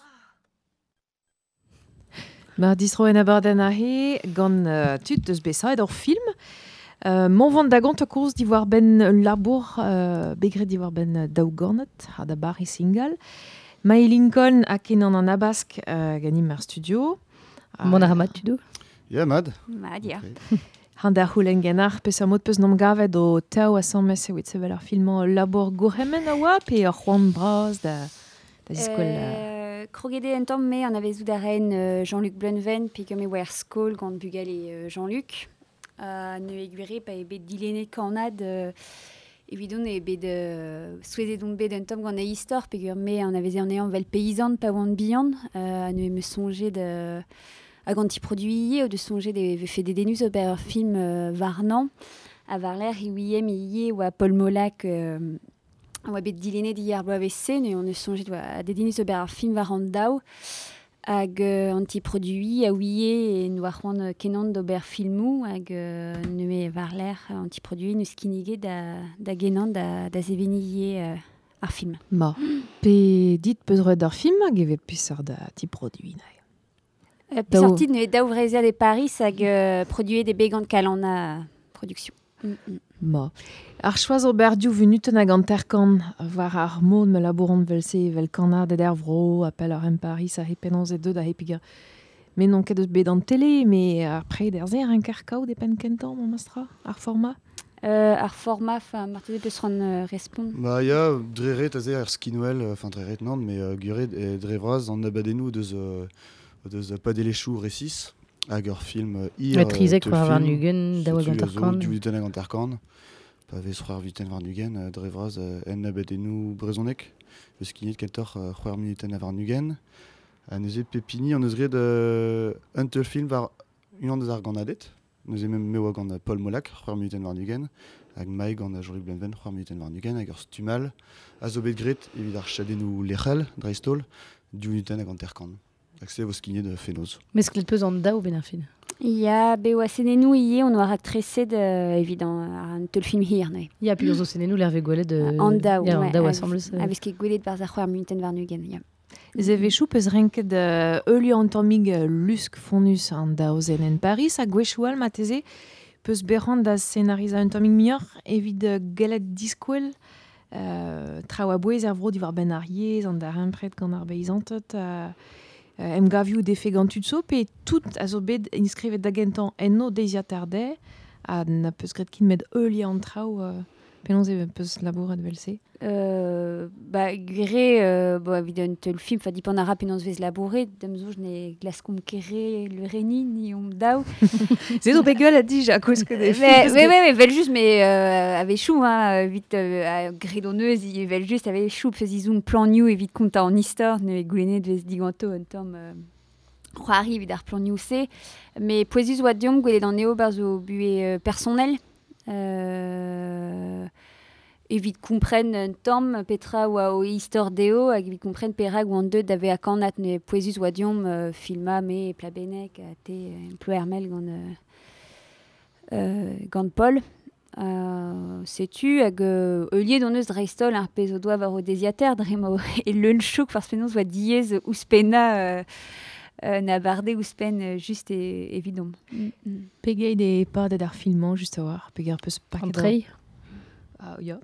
Ma distroen abarden ahe gant tud deus besaet ur film. Mon vant da gant a kourz diwar ben labour, begret diwar ben daou gornet, ha da bar e singal. Mae Lincoln a kenan an abask ganim ar studio. Mon aramat tudo. Ja, Mad. Mad, ja. Han da houlen genar, peus ar mod peus nom gavet o tao a sammez evit sevel ar filman labour gourhemen a oa, pe ar Juan Braz da ziskol... Krogede en tom me an avezou da ren Jean-Luc Blunven, pe gome war skol gant bugel e Jean-Luc. Ne e gwere pa e bet dilene kanad evidon e bet souezet don bet en tom gant e histor, pe gome an aveze an ean vel paysan pa oan bihan, ne me sonje de... a gant ti produiye o de sonje de fe de denus ober ur film varnan a varler e ouiem ie oa Paul Molac oa bet dilene di ar boa sen e on eus sonje a de denus ober ur film varan daou hag an ti produi a ouie e nou ar c'hoant kenan d'ober filmou hag ne varler an ti produi neus kinige da genan da zeveniye ar film. Ma, pe dit peus ret ar film hag evet peus ar da ti produi na. Sorti de Daourezia de Paris hag produit des begant kalana production. Ma. Ar choaz ober diou vunuten hag an terkan war ar mod me labourant velse vel kanard eder vro apel ar en Paris a hepenons e deud a hepiga. Mais non ket eus bet an tele, mais après derzer en kerkaout e pen kentan, mon mastra, ar format. Ar format, marteze peus ran respond. Ba ya, dreret aze ar skinwell, enfin dreret nan, mais guret e drevraz an abadenou deus padelechoù resis hag ur film ir Trizek war Varnugen, daoa gant ar kan. Diwuten hag an ar kan. Pa vez c'hoar viten Varnugen, drevraz en abadenou brezonek. Eus kinit kentor c'hoar minuten a Varnugen. Neuze pepini an eus ret un teul film war unan deus ar ganadet. Neuze me oa gant Paul Molac, c'hoar minuten Varnugen. Hag maig gant Jean-Luc Blunven, c'hoar minuten Varnugen. Hag ur stumal a zo bet gret evit ar chadenou lechal, dreistol, diwuten hag an terkan. Accès vos skignés de Fénoz. Mais sklet peus an daou ben ar film. Ya, be oa senenou ie, on oa rak treset évident an teul film hir, ne. Ya, puis ozo senenou l'hervé gwelet de... An daou, ya, an daou assemblez. Aves ket gwelet bar ar c'hoar minuten Varnugen, ya. Ze vechou peus renket eulio an tammig lusk fonus an daozen en Paris a gwechoual mateze peus berrand da scenariza un tammig mior evit gelet diskwel traoù a bouez ar vro diwar ben ar yez an da rempret gant ar beizantot em gavioù defe gantud so, pe tout a zo bet inskrivet da gentan enno deiziat ar de, a na peus gret kin met euli an traoù, penons e peus labouret velse. Ba, gure, bo, evident, teul film, fa dipan a rap penons vez labouret, dem zo jne glaskom kere le reni, ni om daou. C'est zo begel a dij a koz que des films. Ouais, vel just, mais ave chou, vite, gredoneuz, vel just, ave chou, fez izoun plan new, evit konta an istor, ne goulenet vez diganto, un tom... C'hoari evit ar plan new se, mais poezus oa diom gwelet an eo bar zo bue personnel. Evit kompren un tom petra oa o istor deo hag evit kompren perag ou an deud ave a kanat ne poezus oa diom filma me plabenek a te emplo hermel gant Paul. Setu hag euliet on eus dreistol ar pez o doa var o desiater dremo e leun chouk parce penons oa diez ouspena na barde ouspen juste évident. Pegay des pas d'ar filmant juste à voir. Pegay peu Entrei. Ah ja.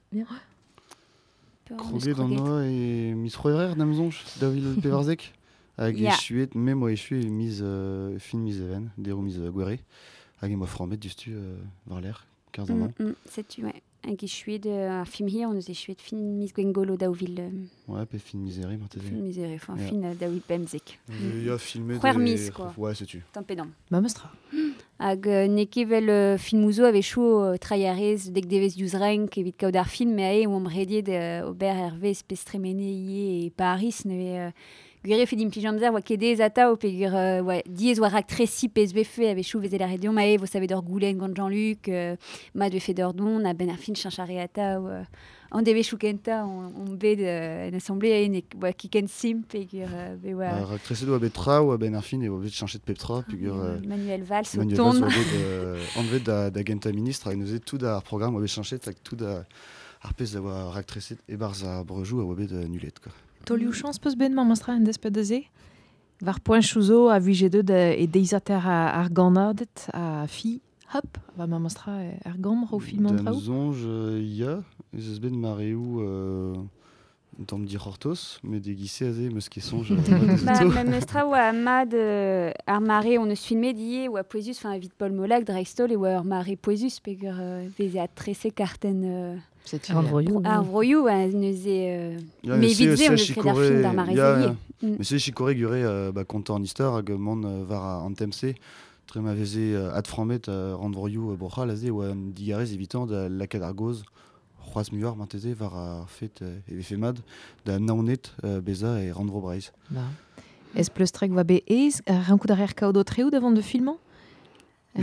Kroget d'an noa et Miss Roerer d'Amzonch, Davil Pevarzek. Hag echuet, même moi echuet mise fin mise even, dero mise guere. Hag moi fromet justu var l'air, 15 ans. C'est tu, ouais. Hag echuet un film hier, on nous echuet fin mise Gwengolo d'Auvil. Ouais, pe fin miséré, marteze. Fin miséré, enfin fin d'Auvil Bemzek. Il y a filmé des... Mise, quoi. Ouais, c'est tu. Tant pédant. Ma mostra. Hag nekevel filmouzo avait chou traiarez dek devez yuzrenk evit kaout ar film me ae oam rediet ober Hervé spestremene ie e Paris neve gwere fedim plijamzer oa kedez ata o pegur diez oa raktresi PSBF avait chou vezet la redion ma vous savez d'or goulen gant Jean-Luc ma de fedor don a ben ar film chanchare ata an deve chou kenta on bet en assemblée a en kiken sim pegur be oa raktresi doa bet tra oa ben ar film e oa bet chanchet pep tra pegur Manuel Valls o ton ton anvet da genta ministre hag neuze tout ar programme oa bet chanchet hag tout ar pez da oa raktresi e barz a brejou a oa bet nulet quoi. Tolioù chans peus ben ma mostra en despet de ze. Var poen chouzo a vije e deizater ar ganadet a fi. Hop, va ma mostra ar gambr au film an traoù. Zonj ya, ez ben mareou en tamm dir hortos, mais de gisse a ze meus ket sonj. Ma mostra oa mad ar mare on eus filmet die oa poezus, enfin evit Paul Molac, Dreistol, e oa ar mare poezus pegur veze a trese karten... Ar vroioù. Ar vroioù, neuze... Mais vite ze, on eus kred ar film d'ar mare zelie. Mais c'est chikore gure konta an istor hag mont var an temse. Tre ma veze ad framet rand vroioù brochal a ze oa digarez evitant da lakad ar goz. C'hoaz muar manteze var ar fet e femad da naonet beza e rand vro breiz. Es pleus trek va be ez, rankout ar kaout treoù davant de filmant? Il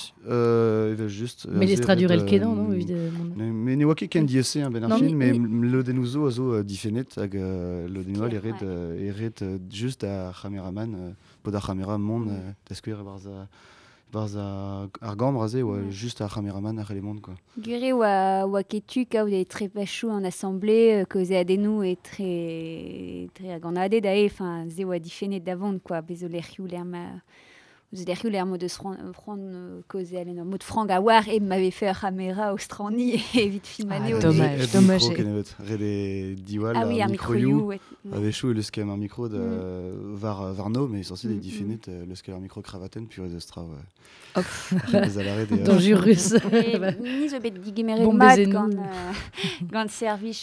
va juste. Mais les traduire kedan, non? Mais ne oa ket ken diese ben ar film, mais le denouzo a zo difenet hag le denoual eret just a cameraman, pod ar cameraman mont da skouer barz ar gambr a ze oa just ar cameraman ar element quoi. Gure oa ketu kaout e tre pachou en assemblée, koze adenou e tre a ganade da e, enfin ze oa difenet davant quoi, bezo lerioù lerma... Vous avez vu l'air mode de front causé à l'énorme mode franc à voir et m'avait fait un caméra au strani et vite filmé au dommage Rede diwal ah oui un micro you avait chou le schéma micro de Varno mais censé des différents le schéma micro cravaten puis les extra hop danger russe ni je vais digérer mat quand service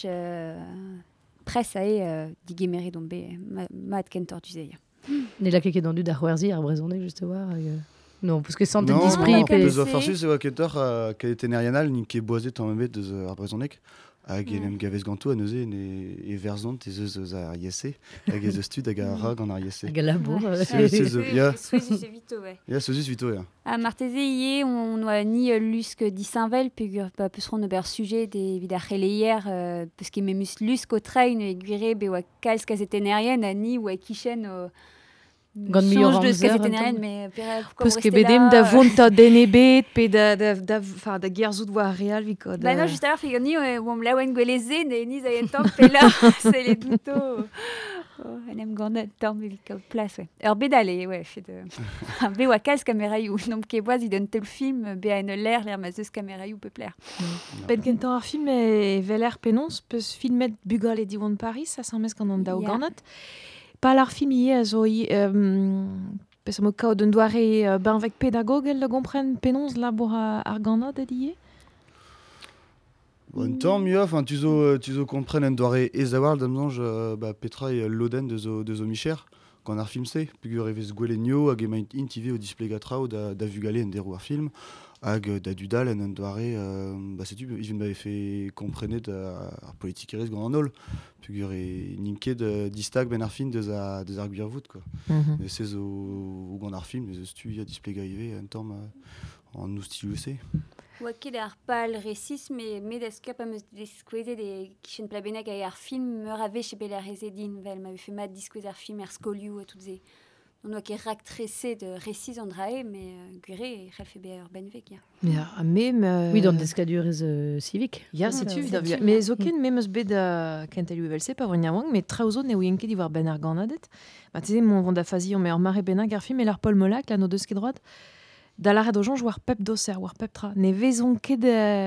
presse à digérer tomber mat kentor tu sais. Ne la keke dandu da c'hwerzi ar brezhoneg just war non parce que santé d'esprit non peus farchu se oa ketor kalite nerianal ni ket boazet an memet deus ar brezhoneg hag elem gavez ganto a neuze e verzont e zeus ar yese hag ez stud hag ar rag an ar yese hag a labour ya sozus vito ya a marteze ie on oa ni lusk disinvel pegur pa peus ron ober sujet de vid ar c'heleier peus ket memus lusk o train e gwire be oa kalz kazet enerien a ni oa kichen o gant miyor amzer parce que bedem da vonta denebet pe da gerzout war real vikod bah non juste alors figure ni oam laouen gweleze ne ni zayen tamm pe là c'est les douto en em gant tamm vikod place ouais ur bedale ouais fait de be oa kalz kameraiou non ket boaz idon tel film be a en l'air ma zeus kameraiou peut plaire ben kentan ar film e veler penons peus filmet bugal e diwan Paris a san mes gant an daou ganat Pas ar film ie a zo pes mo kaout un doare benvek pedagogel da gompren penons labour ar ganad ed ie Bon temps mieux enfin tu zo compren un doare ez awal damzonj petra e loden de zo micher quand ar film se pugur evez gwelenio hag emaint intive o displegatrao da vugale en derou ar film hag da dudal en un doare setu even m'avait fait comprenet ar politique erez gant an ol pugur e ninket distag ben ar film deus ar gwirvout quoi et c'est o gant ar film deus tu ya displega ive un temps en nous stiluese oa ket ar pal resis me deus kap am eus diskouezet e kichen plabeneg ar film meur a vech e bel ar rezedin vel m'avait fait mat diskouez ar film er skolioù a tout ze on a ket rak tressé de récits en drae, mais gure et fait bien benvek, ya. Ja, même... Oui, dans des cadures civiques. Ja, c'est c'est-tu. tu. Mais zoken, même eus bet kentel uvelse, pa vrenia wang, mais traozo ne ouyenke di war ben ar ganadet. Ma teze, mon vanda fazi, on met ar mare benag ar film, et l'ar Paul Molac, la no deus ket droite, da l'arret o jonge war pep doser, war pep tra. Ne vezon ket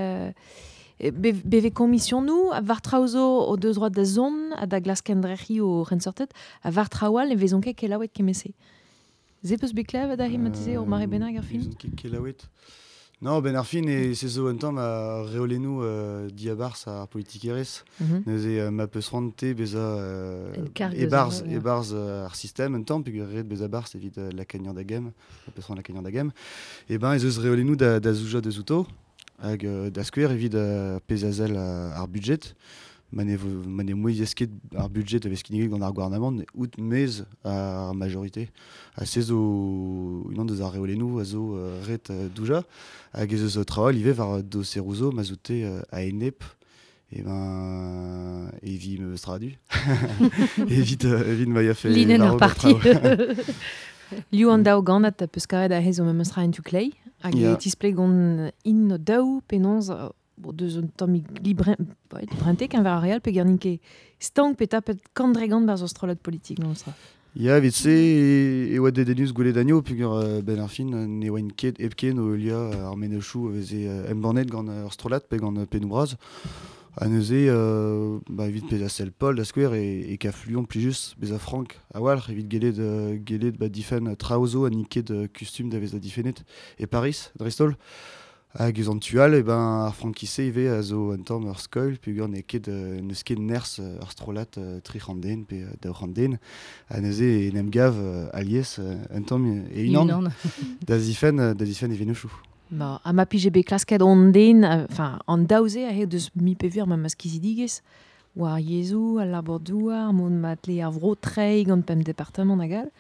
beve commission nous, a var traozo o deus droite da zon, a da glas kendrechi o rensortet, a var traoal, ne vezon ket kelawet kemese. Zepeus beklev da him, ma teze, o mare benag ar film. Kelawet. Non, ben ar fin e se zo un tamm a reolenou diabars ar politikerez. Neuze ma peus rante beza e-barz ar système un tamm, pug ret beza barz evit la kagnan da gem, ma peus rante la kagnan da gem. E ben ez eus reolenou da zouja de zouto, hag da skouer evit pezazel ar budget. Mane moiz esket ar budget a vez kinniget gant ar gouvernement, out mez ar majorité. A se zo unan deus ar reolenou a zo ret douja, hag ez eus traoal ive var doserouzo ma zoute a enep, e ben evi me stradu. Evit ma ya fe Linen ar parti. Liu an daou ganat a peus karet a hez o meus tra en tu klei, hag e tisple gant in no daou penonz deus un tamm librentek an var real pe garninke stank pe tapet kandregant bar zo strolat politik non stra. Ya, vit se e oa dedenus goulet d'agno, pugur ben ar fin ne oa ket epken o eulia ar menechou veze embanet gant ur strolat pe gant penoubraz. A neuze, evit pez a sel Paul da skouer e kafluon pli just bez a Franck a walc'h evit gelet difen traozo a niket kustum da vez a difenet e Paris, Dristol. Hag eus an tual, e ben ar frankise ive a zo un tamm ur skoil, pugur ne ket neus ket ners ar strolat tri c'handenn pe daou c'handenn. A neuze en em gav alies un tamm e unan da zifen e venechou. Ba, a ma pije be klasket on den, enfin, an daouze a he deus mi pevur ma maskizidigez, war Yezou, al labordouar, mon matle ar vro trei gant pem departement agal.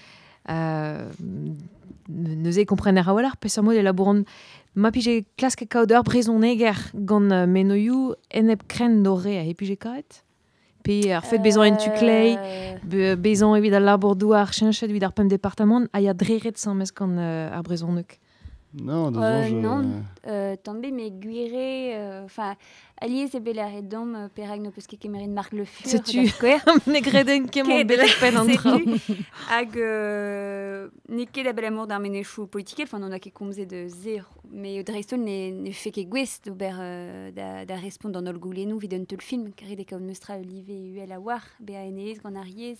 Neuze komprener a walar, pe samod elaboran ma pije klasket kaoder brezoneger gant menoiou enep kren dore a he pije karet. Pe ar fet bezan en tu klei, bezan evit al labordouar, chenchet evit ar pem departement, a ya dreret san mes gant ar brezonek. Non, non, tombe mais guiré, enfin, alliés et bel arrêt d'homme, perag no peus ket kemerin Marc Le Fur, c'est tu, ne greden kemon belek pen an tra. Hag, ne ket a bel amour d'ar menechou politique, enfin, on a ket komze de zéro, mais Dristol ne fait ket gwez d'ober da respond dans ol goulenou vid un teul film, kare de kaout meustra olive uel a war, be a enez gant ar yez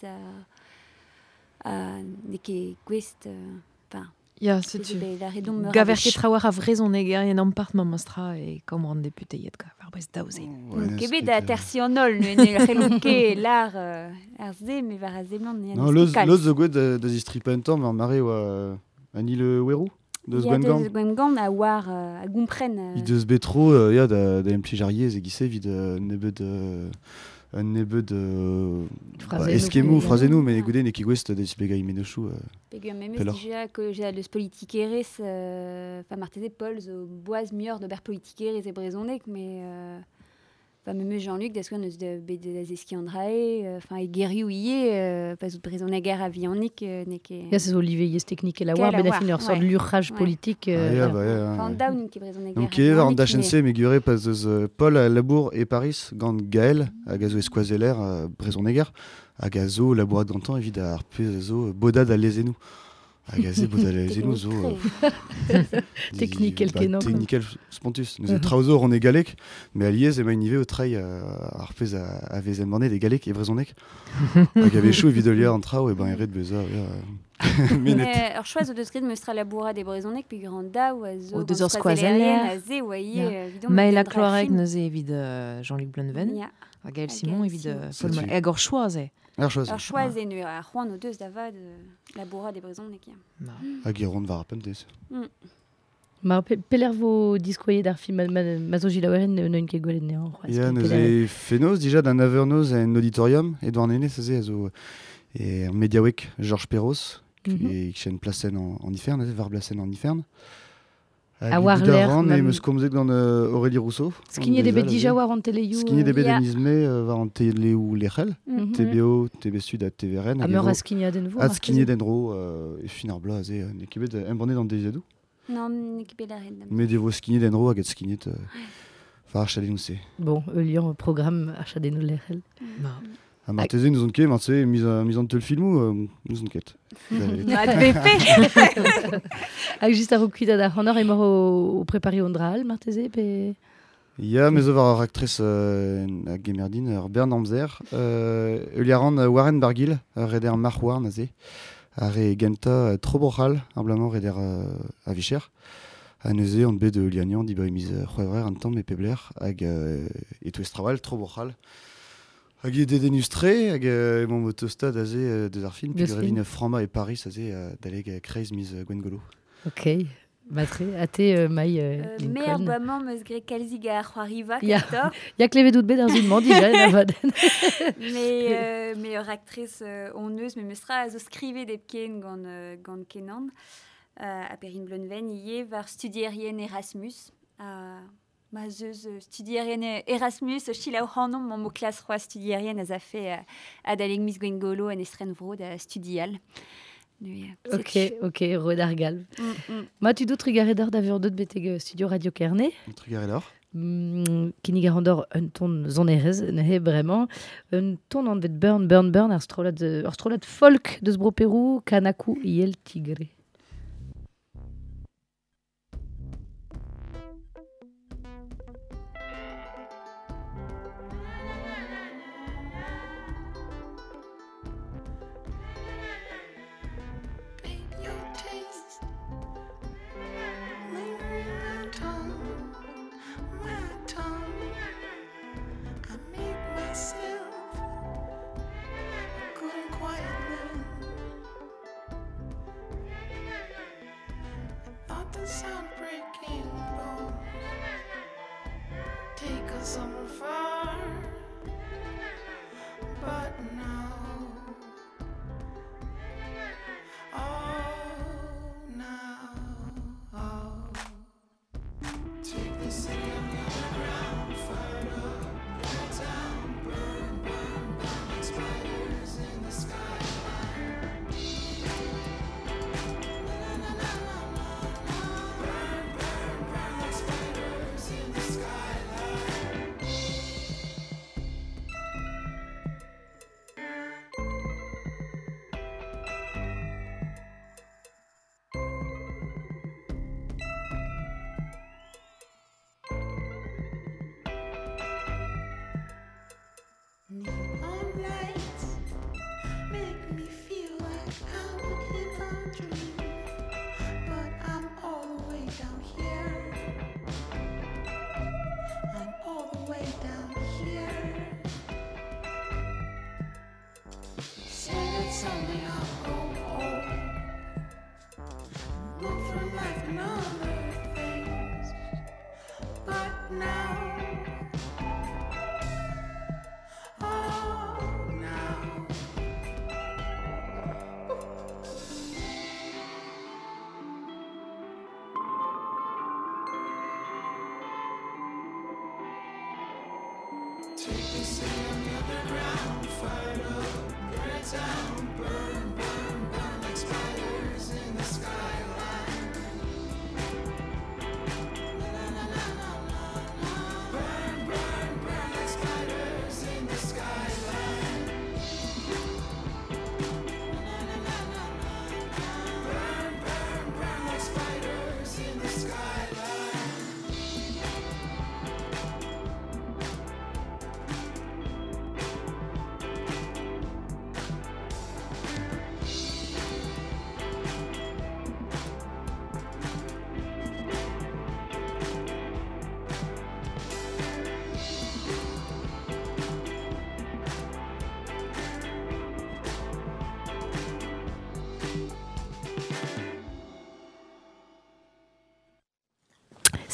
a ne ket gwez, enfin, Ya, c'est tu. Gaver ket trawar a vrezoneger en ampart ma mostra e kom an deputeiet ka var brez daouze. Kebe da tersionol ne relonke l'ar ar ze me var a zemlan ne. Non, l'oz zo gouet da zistripa un tamm ar mare oa ani le werou deus Gwengan. Ya, deus Gwengan a war a gompren. I deus betro ya da emplejariez e gise vid nebet un nebet eskemou frazenou, mais goudet ne ket gwest da zipega imenechou. Pegur memes déjà que j'ai le politikerez, enfin marteze Paul zo boaz mieur de ber politikerez e brezonek, mais enfin memes Jean-Luc d'asco neus de des eski andrae, enfin e geriou ie, pas out brezonek a viannik ne ket. Ya, c'est Olivier Yes technique et la war, ben a fin ur sort de l'urrage politique. Enfin daoun ket brezonek. Donc an da chense me gure pas eus Paul a labour e Paris gant Gaël a gazo esquazeler brezoneger. Hag a zo labourat gantan evit ar pez a zo bodad a lezenou. Hag a ze bodad a lezenou zo... Technikel kenan. Technikel spontus. Neuze traozo ron e galek, me aliez ema nive o trai ar pez a vezem bannet e galek e vrezonek. Hag a vechou evit lier an trao e ben eret beza... Mais ur choaz o deus grit meustra labourat de brezonek pe grand daou a zo... O deus ur skoazeler. A ze oaie... Maëla Cloareg neuze evit Jean-Luc Blunven. A Gaël Simon evit Paul Molac. Eg ur choaz e. Ur choaz e ne a c'hoant o deus davad labourat de brezonek. Hag e rond var apentez. Ma peler vo diskoye d'ar film ma zo jilaweren neun ket gwelet ne an. Ya, neuze fenoz dija d'un avernoz en auditorium, Edouard Néné, ça a zo Mediawek, Georges Perros, et chen placen en Ifern, var placen en Ifern. A war l'air, et même. me skomzet gant Aurélie Rousseau. Skinny des bedija war an teleu. Skinny des bedenizme va an teleu lechel. TBO, TB Sud a TVRN. A meur a skinny a denvro. A skinny denvro, e fin ar bla, aze, ne kebet emborné dans des adou. Non, ne kebet la red. Mais des vo skinny denvro hag et skinny va achadenou se. Bon, Lyon programme achadenou lechel. A marteze nous on ket, marteze mis an tel filmou, nous on ket. Ma dve fait. Hag just a rokuita da honor e mor o prepari ondral, marteze, pe... Ya, mes ovar ar actrice a gemerdin, ur Bern Amzer, Euliaran Warren Bargil, reder Mark Warren, aze, ar e genta trobrochal, ar blamant reder a vicher. A neuze, an bet de Eulianian, di ba emiz c'hoevrer an tamm e pebler, hag e touestraval, trobrochal. Hag e dedenustre, hag e mon motostad aze deus ar film, puis revin Frama e Paris aze daleg kreiz miz Gwengolo. Ok. Matre, ate mai Lincoln. Mer boamant meus gre kalzig a c'hoariva kator. Ya klevet out bet ar zin mandi, na vaden. Me ur actrice onneus, me meus tra a zo skrivet ep ken gant kenan. A Perrine Blonven, ie var studierien Erasmus. Ma zeus studierien Erasmus, chila o hanom, mo klas roa studierien a zafe a daleg miz Gwengolo en estren vro da studial. Ok, roed ar galv. Ma tu dout trigaret d'or d'avion deut beteg studio Radio Kerne. Trigaret d'or Kinnig ar d'or un ton zonerez, nehe bremañ. Un ton an vet burn ar strolat folk deus bro Peru, Kanaku iel tigre.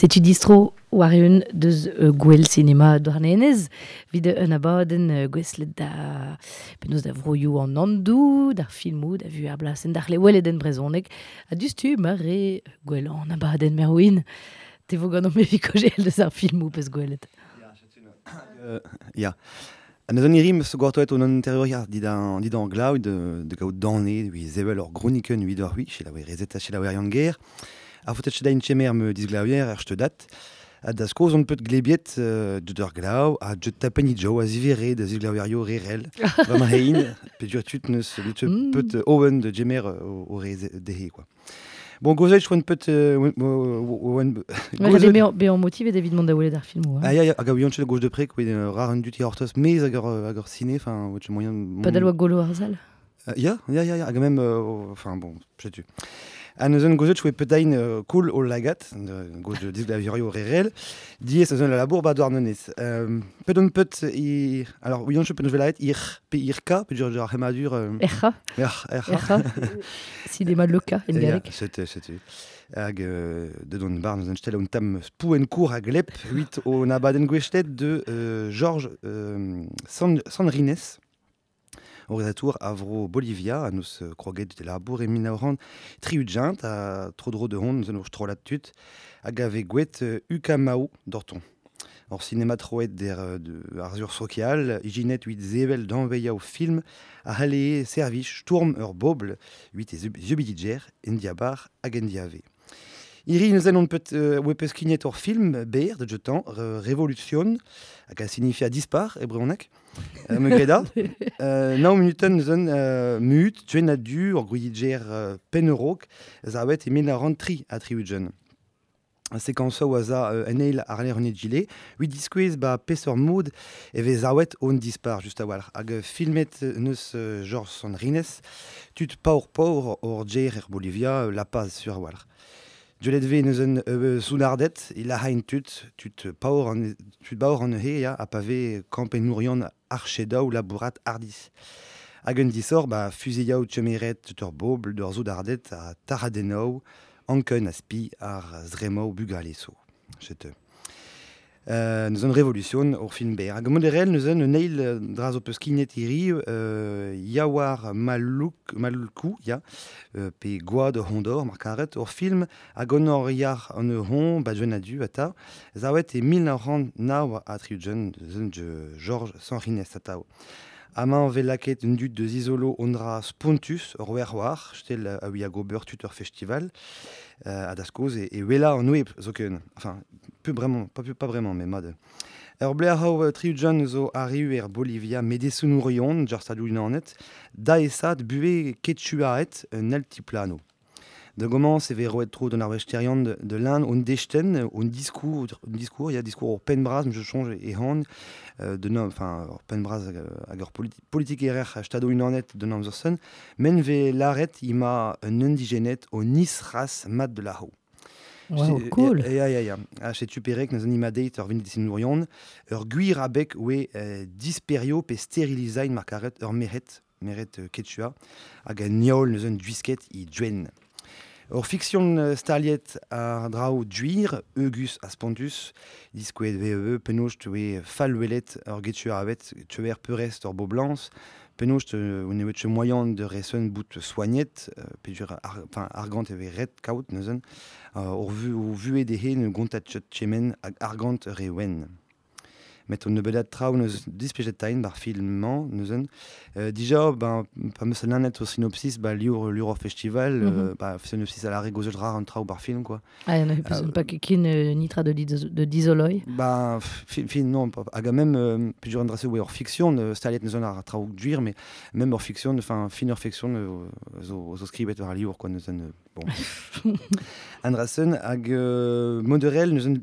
C'est-tu distro warun deus gwell cinéma douarnenez, vide un abaden gweslet da penaos da vroioù an andou, d'ar filmou, da vu ar blasen d'ar lewelet den brezhoneg, a dustu mare gwell an abaden merwin. Te vo gant an meviko gel deus ar filmou peus gwelet. Ja. An eus an irim se gortoet on an interioriar didan glaoù de gaout danne, oui zevel ur groniken vid ur hui, chela oe rezeta chela oe yanguer. A fotet cheda in tchemer me disglaouier ar dat. A da skoz on peut glebiet de ur glaoù, a jet tapeni jo a zivere da ziglaouerio rerel. Vam hein, pedur tut neus peut owen de djemer o reze dehe, quoi. Bon, gozet, je vois peut be en motive David Mondaoulet d'ar film. Ah ya, hag a ouion chet gauche de prek, rar un dut hortos mez hag ur ciné, enfin, wetch moyen... Pas d'aloa golo arzal. Ya, hag a même, enfin, bon, sais-tu. An eus un gozet, je vois peut-être cool o lagat, gauche de disglaviori o rerel, diez eus un la labour ba douarnenez. Peut alors, ouion chet peut nous velaet, irka, peut dire ar hemadur... Ercha. Cinéma de Loca, en galek. C'était. Hag de don bar nous enchtel un tam spouen cour hag lep, 8 o nabaden gwechtet de Georges Sandrines. Au rézatour avro Bolivia, a nous kroget de labour et minaurand triudjant a trodro de hond, nous en trolat tut, hag ave gwet ukamao dorton. Or cinéma troet de arzur social, iginet 8 zevel d'enveia au film, a halee service tourm ur bobl, 8 zubididjer, endiabar hag endiave. Iri nous allons peut wepes kinet ur film, ber, de jetan, révolution, hag a signifia dispar, ebreonek, me greda. 9 minuten nous en mut, tuen a du, ur gwididjer penerok, zaouet e men a rentri a triudjen. Séquence au hasard eneil arler ne gilet, 8 disquez ba pesor mood e vez zaouet on dispar just a wal. Hag filmet neus Georges Sandrines, tut paur or djer Bolivia la paz sur wal. Diolet ve neus en sounardet, il a hain tut baor an he ya a pave kampen nourion archeda ou labourat ardis. Hag un disor ba fuseia ou tchemeret tutor bobl d'ur zoudardet a taradenau, anken a spi ar zremao bugaleso. Chete. Nous en révolution au film ber. Hag moderel nous en neil draz o peus kinet iri yawar malkou ya pe gwa de hondor markaret au film hag honor yar an hon ba jwen adu ata zaouet e 1909 a triudjen de Georges Sandrines atao. Amañ velaket un dut de zizolo ondra spontus ur werwar, stel a oia gober tutor festival, a daskoz, et wela an oeb zoken, enfin, pas vraiment, mais mode. Ur blea hau triudjan zo arriu Bolivia medesonourion, jar sadou inanet, da esad bue ketchuaet un altiplano. De goman se ve tro d'un arvesterian de l'Inde on dechten un discours il y a discours au penbraz je change et hand de nom enfin penbraz agor politique erer stado unanet de nom zorsen men ve laret ima un indigénet au nisras mat de la ho. Wow, cool. Ja. Chez Tuperek, nous animadeit ur vinit sinurion, ur guir abek oe disperio pe sterilizain markaret ur meret ketchua, hag a niol nous un duisket i dwen. Or fiction staliet a drao duir, eugus aspontus, disquet vee, penocht oe falwelet ur getchua avet, tuer peurest ur boblans, penocht un evet moyen de reson bout soignet, pedur argant eve ret kaut neuzen, or vu edehe ne gontat tchemen hag argant rewen. Met on ne bedat trao neus dispejetain bar filman neuzen. Dija, pa meus lanet o synopsis, liur o festival, synopsis a la regozel rar an trao bar film, quoi. Ah, y'en a eu plus pas kin nitra de dizoloy. Film, non, hag a même, pedur an drase hor fiction, staliet neuzen ar trao duir, mais même hor fiction, enfin, fin hor fiction, zo skribet war liur, quoi, neuzen, bon. Andrasen hag moderel neuzen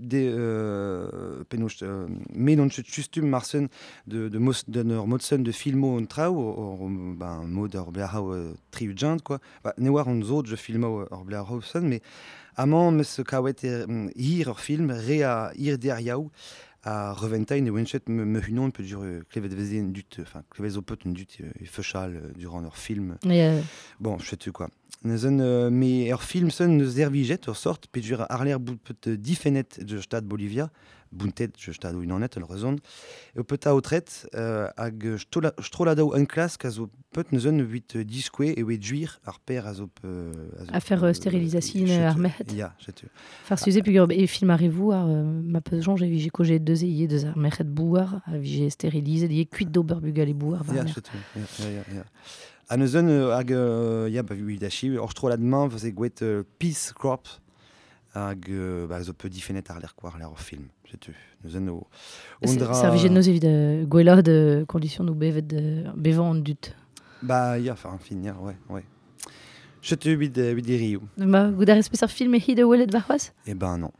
penocht non justum marsen de neur modsen de filmo on trao or mod ur bleahao triudjant, quoi. Ne war an zot je filmo ur bleahao sen, mais amant meus kawet hir ur film re a hir der yaou a Reventaine et Winchet me hunon peut dire klevet vezen dut enfin klevet zo peut dut et fechal durant leur film. Bon, je sais tu quoi. Nezen mais film son ne zerviget or sort peut dire arler peut difenet de stade Bolivia. Buntet, je stade où il en est, elle raison. Et peut à retraite, ag stroladao un classe, caso peut nous en 8 disque et 8 juir, arper aso à faire stérilisation armet. Ja, je tu. Faire suzer puis et film arrivez-vous ma peu jonge j'ai cogé deux ayés deux armet bouar, j'ai stérilisé des cuites d'oberbugal et bouar. Ja, je tu. Ja. À nous en ag ja bah oui d'achi, or stroladement faisait guet peace crop. Hag zo peut difenet ar l'air film. C'est nous en serviget nos évid gwella de conditions nous bevet bevant dut. Bah ya enfin fin ya ouais. Je te vid rio. Bah goudar espèce film et hide wellet varwas? Eh ben non.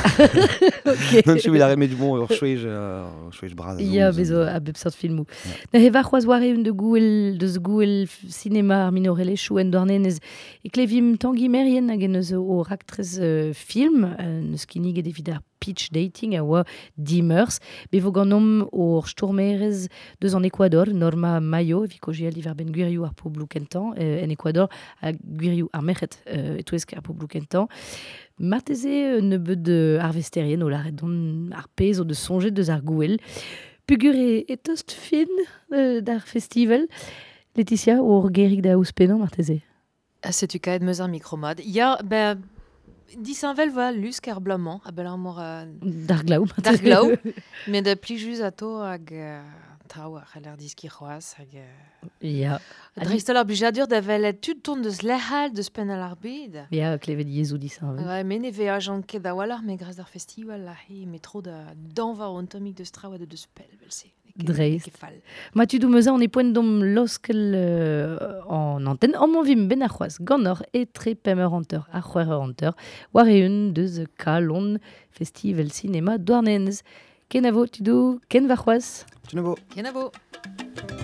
Okay. Non, je suis la du bon chouige bras. Ya bezo a bepsort filmou. Na he varwas ware un de Google cinéma minorele chouen dornenez et clevim tangi merien hag eus o actrice film neus kinig e devid pitch dating a oa dimers bevo ganom o stourmerez deus en Ecuador Norma Mayo viko gial diver ben guiriou ar poblu kentan en Ecuador a guiriou ar merchet etouesk ar poblu kentan. Marteze ne beut ar vesterien o laret don ar pez o de songer deus ar gouel. Pugur e tost fin d'ar festival. Laetitia, or gerig da ouspenan, Marteze? C'est-tu kaet meus ar micromad. Ya, ben... Disanvel va lusk ar blamant, a bel armor... Dar glaou. Dar glaou. Mais da pli jus ato hag... Trao ar c'haller diski c'hoaz hag... Ya. Dreistel ar bujadur da velet tud ton deus lehal deus pen al arbed. Ya, klevet yezou disanvel. Ouais, mais ne ve a janket da walar me graz d'ar festival la he metro da danva o antomik deus traoù de deus pel, belse. Dreist. Ma tu doumeza on e poent dom loskel en antenne en mon vim ben ar c'hoaz gannor e tre pemer hanter ar c'hwer hanter war eun deus kalon festival cinéma douarnenez. Kenavo tu do ken va c'hoaz? Kenavo. Kenavo.